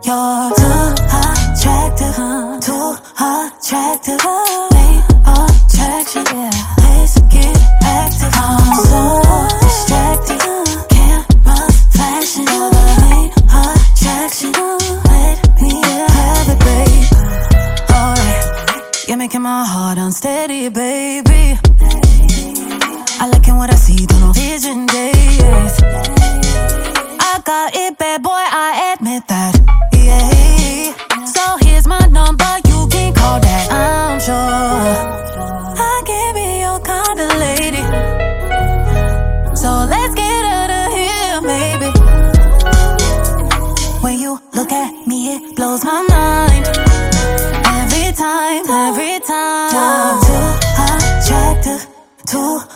You're too attractive, too attractive. Main attraction, let's get active. I'm so distracted, cameras flashing. You're the main attraction, let me have it, babe. Alright, you're making my heart unsteady, baby. I like it what I see through no vision days. I got it, bad boy, I admit that. Yeah. So here's my number, you can call that. I'm sure I can be your kind of lady. So let's get out of here, maybe. When you look at me, it blows my mind. Every time, every time. You're too attractive, too